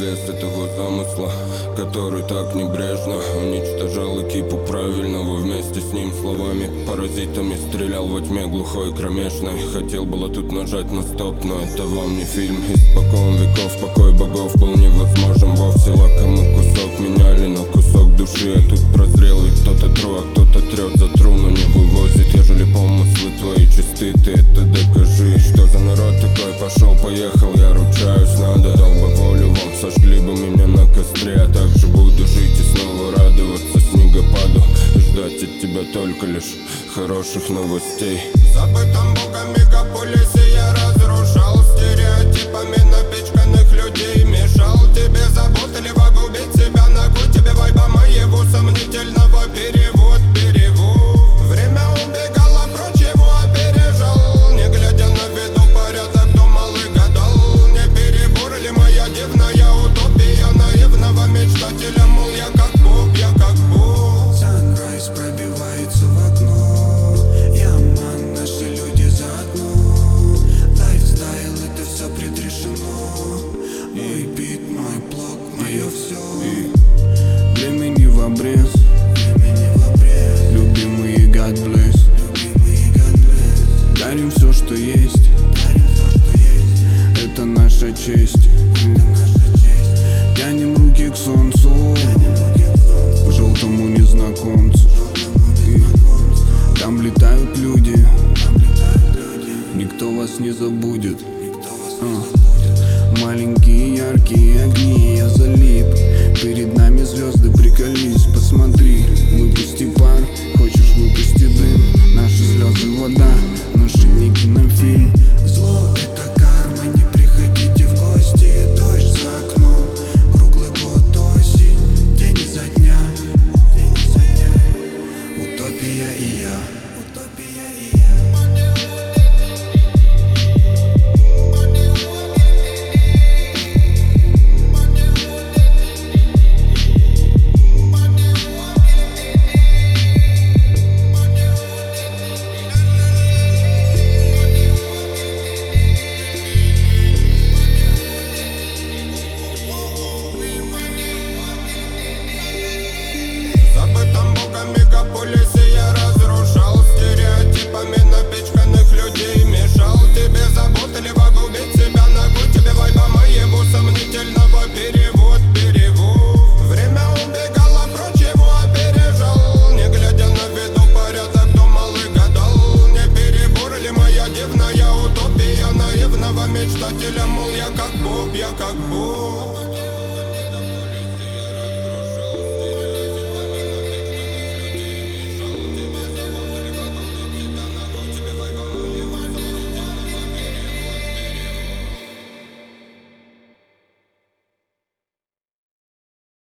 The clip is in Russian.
лес этого замысла, который так небрежно уничтожал экипу правильного. Вместе с ним словами паразитами стрелял во тьме глухой кромешной. Хотел было тут нажать на стоп, но это вам не фильм. Испокон веков покой богов был невозможен вовсе. Лакомый кусок меняли на кусок души. А тут прозрел, ведь кто-то тру, а кто-то трет за тру, но не вывозит. Ежели помыслы твои чисты, ты это докажи. Что за народ такой? Пошел, поехал, я ручаюсь. Надо, дал бы волю вам, сожгли бы меня на костре. А также буду жить и снова радоваться снегопаду, ждать от тебя только лишь хороших новостей. В забытом богом мегаполисе я разрушал стереотипами напичканных людей. Мешал тебе заботливо губить себя, ногу тебе вайба моего сомнительного перевод. Время убегало прочь, его опережал, не глядя на виду порядок, думал и гадал. Не перебор ли моя дивная утопия наивного мечтателя, мол, я как Бог, я как Бог. Санрайз пробивается в окно, я ман, наши люди заодно. Лайфстайл, это все предрешено. Мой бит, мой блог, мое все. Времени в обрез, любимые God bless. Дарим все, что есть, это наша честь. Тянем руки к солнцу, к желтому незнакомцу. Там летают люди, никто вас не забудет. Маленькие яркие огни, я залип. Перед нами звезды, приколись, посмотри. Выпусти пар, хочешь выпусти дым. Наши слезы вода, наши не кинофильм. Зло это карма, не приходите в гости. Дождь за окном, круглый год осень, день изо дня. Утопия и я. Мегаполисе я разрушал стереотипами напичканных людей. Мешал тебе заботливо губить себя, ногу тебе вайба моего сомнительного перевод. Время убегало прочь, его опережал, не глядя на виду порядок, думал и гадал. Не перебор ли моя дивная утопия наивного мечтателя, мол, я как Бог, я как Бог.